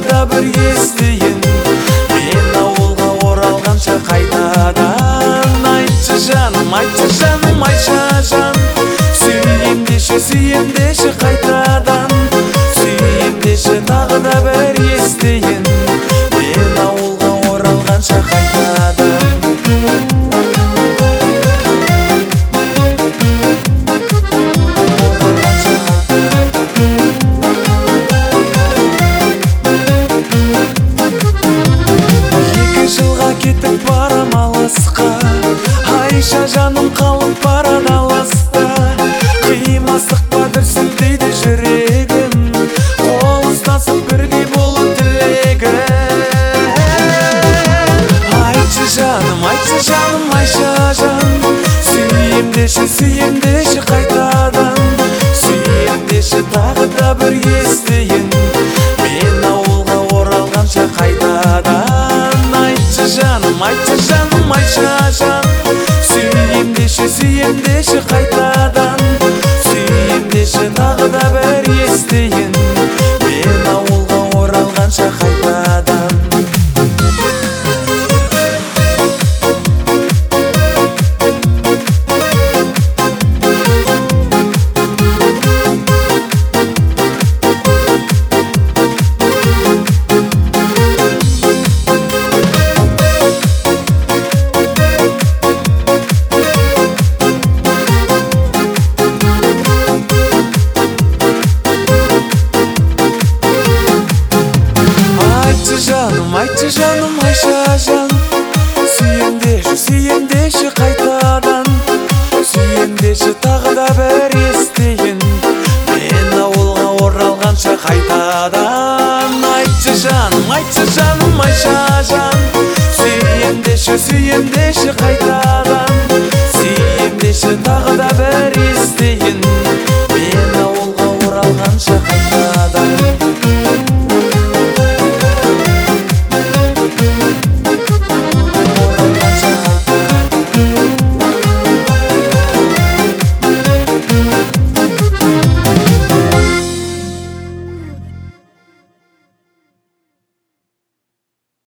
да бір естиін, мен ауылға оралғанша қайтадан. Айтшы жаным, Айша жан, сүйем деші қайтадан. Сүйем деші тағы да бір естиін, мен ауылға оралғанша қайтадан. Кетіп барам алысқа, Айша жаным қалып барады алыста. Қимастық па дүрсілдейді жүрегім, қол ұстасып бірге болу тілегім. Айтшы жаным, Айша жан, сүйем деші қайтадан. Сүйем деші тағы да бір естиін, мен ауылға оралғанша қайтадан. Айтшы жаным, Айша жан, сүйем деші қайтадан. Сүйем деші тағы да бір естиін, мен ауылға оралғанша қайтадан. Айтшы жаным, Айша жан, сүйем деші қайтадан. Сүйем деші тағы да бір естиін, мен ауылға оралғанша қайтадан. Айтшы жаным, Айша жан, сүйем деші қайтадан.